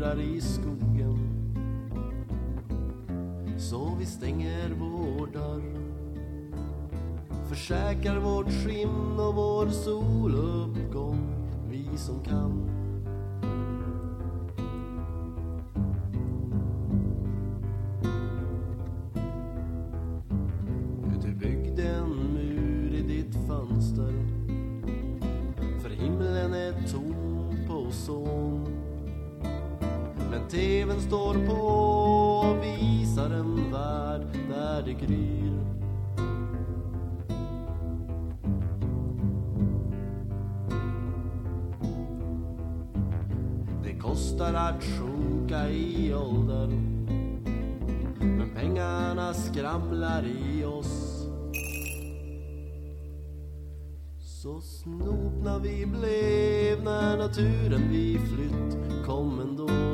vandrar i skogen. Så vi stänger vår dörr, försäkrar vårt skinn och vår soluppgång, vi som kan. Du byggde en mur i ditt fönster, för himlen är tom på son. Men tvn står på och visar en värld där det gryr. Det kostar att sjunka i ålder, men pengarna skramlar i oss. Så snopna vi blev när naturen vi flytt kom ändå.